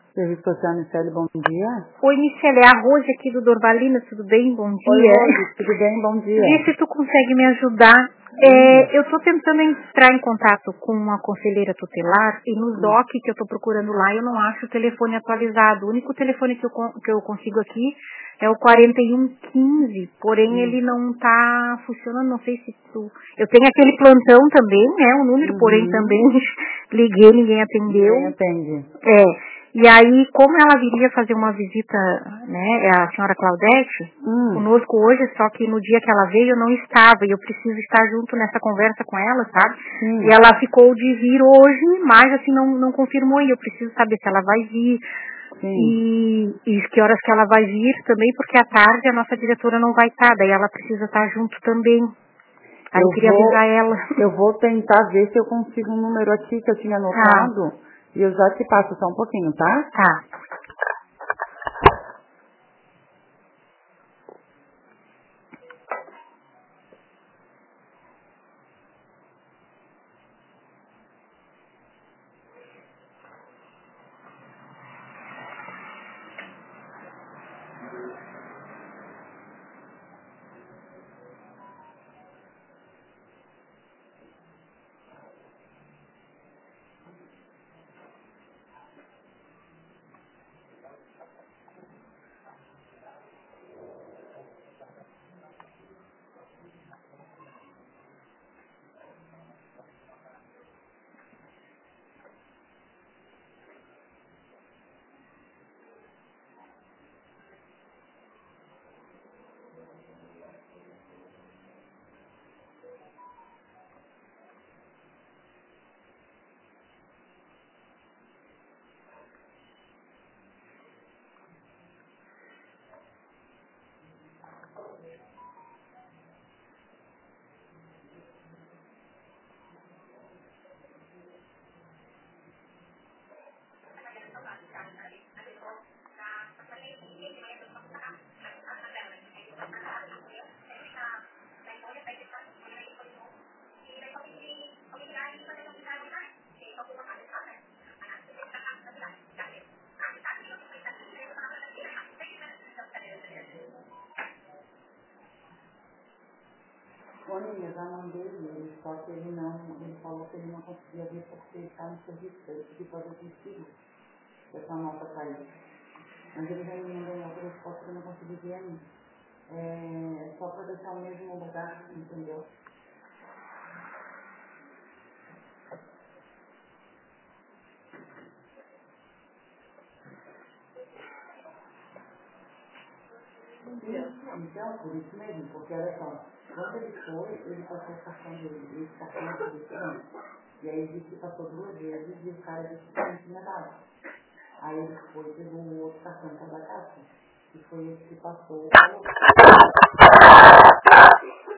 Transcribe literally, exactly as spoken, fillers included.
Serviço Social Michele, bom dia. Oi, Michele, é a Rose aqui do Dorvalina, tudo bem? Bom dia. Oi, Rose, tudo bem? Bom dia. Vê se tu consegue me ajudar. É, eu estou tentando entrar em contato com uma conselheira tutelar e no D O C que eu estou procurando lá eu não acho o telefone atualizado. O único telefone que eu, que eu consigo aqui é o quarenta e um quinze, porém hum. ele não está funcionando, não sei se tu... Eu tenho aquele plantão também, né, o número, uhum. porém também liguei, ninguém atendeu. Ninguém atende. É. E aí, como ela viria fazer uma visita, né, é a senhora Claudete, hum. conosco hoje, só que no dia que ela veio eu não estava, e eu preciso estar junto nessa conversa com ela, sabe? Hum. E ela ficou de vir hoje, mas assim, não, não confirmou, e eu preciso saber se ela vai vir, e, e que horas que ela vai vir também, porque à tarde a nossa diretora não vai estar, daí ela precisa estar junto também. Aí eu, eu queria vou, avisar ela. Eu vou tentar ver se eu consigo um número aqui que eu tinha anotado. Ah. E eu já te passo só um pouquinho, tá? Tá. Rony, eu já mandei ele, só que ele não, ele falou que ele não conseguia ver porque ele está no serviço, ele pediu para ver consigo, essa nota caiu. Mas ele já me mandou uma outra resposta que eu não consegui ver ainda. É só para deixar o mesmo lugar, entendeu? Então, por isso mesmo, porque olha só, quando ele foi, ele passou o cartão dele, esse cartão dele antes. E aí disse que passou duas vezes e o cara disse que não tinha dado. Aí ele foi, pegou o outro cartão para da caixa. E foi esse que passou.